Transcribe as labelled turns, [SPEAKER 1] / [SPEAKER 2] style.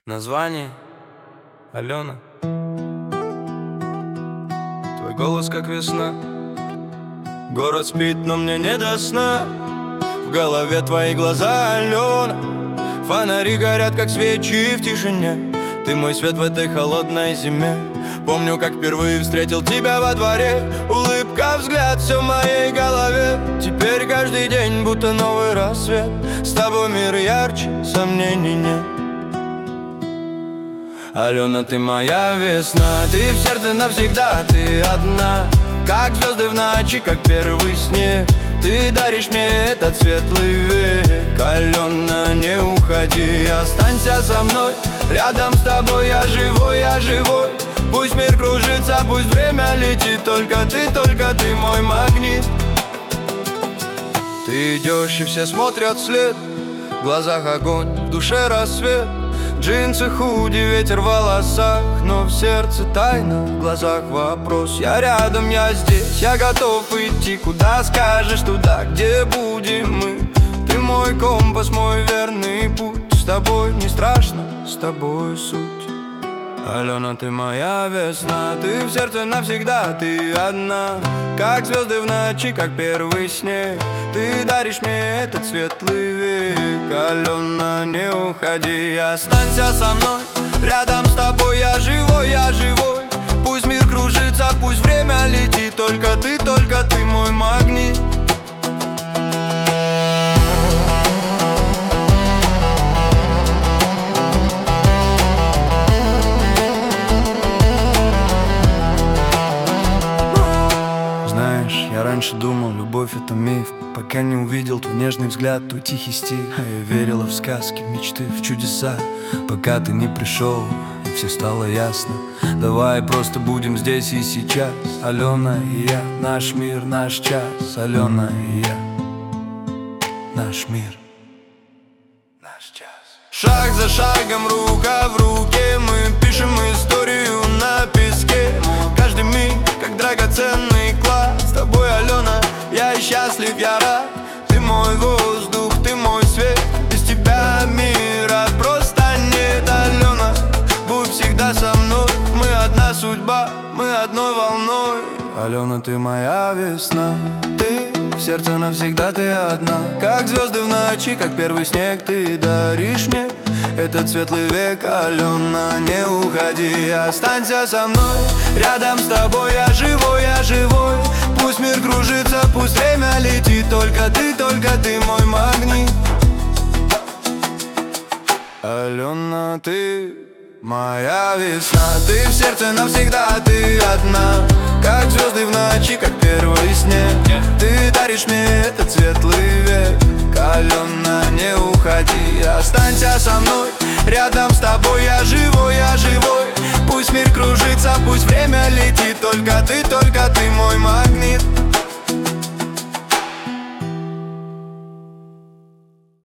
[SPEAKER 1] Название Алена. Твой голос как весна. Город спит, но мне не до сна. В голове твои глаза, Алена. Фонари горят, как свечи в тишине. Ты мой свет в этой холодной зиме. Помню, как впервые встретил тебя во дворе. Улыбка, взгляд, все в моей голове. Теперь каждый день будто новый рассвет. С тобой мир ярче, сомнений нет. Алена, ты моя весна, ты в сердце навсегда, ты одна. Как звезды в ночи, как первый снег. Ты даришь мне этот светлый век. Алена, не уходи, останься со мной. Рядом с тобой я живой, я живой. Пусть мир кружится, пусть время летит. Только ты мой магнит. Ты идешь и все смотрят вслед. В глазах огонь, в душе рассвет. Джинсы, худи, ветер в волосах. Но в сердце тайна, в глазах вопрос. Я рядом, я здесь, я готов идти. Куда скажешь, туда, где будем мы. Ты мой компас, мой верный путь. С тобой не страшно, с тобой суть. Алена, ты моя весна, ты в сердце навсегда, ты одна. Как звезды в ночи, как первый снег. Ты даришь мне этот светлый век. Алена, не уходи, останься со мной. Рядом с тобой я живой, я живой. Пусть мир кружится, пусть время летит. Только ты мой магнит. Я раньше думал, любовь это миф, пока не увидел твой нежный взгляд, твой тихий стих. А я верила в сказки, в мечты, в чудеса, пока ты не пришел, и все стало ясно. Давай просто будем здесь и сейчас. Алена и я, наш мир, наш час. Алена и я, наш мир, наш час. Шаг за шагом, рука в руке, мы пишем историю на песке. Каждый миг, как драгоценный клад. С тобой, Алена, я счастлив, я рад. Ты мой воздух, ты мой свет. Без тебя мира просто нет. Алена, будь всегда со мной. Мы одна судьба, мы одной волной. Алена, ты моя весна. Ты в сердце навсегда, ты одна. Как звезды в ночи, как первый снег. Ты даришь мне этот светлый век. Алена, не уходи, останься со мной. Рядом с тобой я живой, я живой. Пусть мир кружится, пусть время летит. Только ты мой магнит. Алена, ты моя весна. Ты в сердце навсегда, ты одна. Как звезды в ночи, как первый снег. Ты даришь мне этот светлый век. Алена, не уходи, останься со мной. Рядом с тобой я живой, я живой. Пусть мир кружится, пусть время летит. Только ты мой магнит.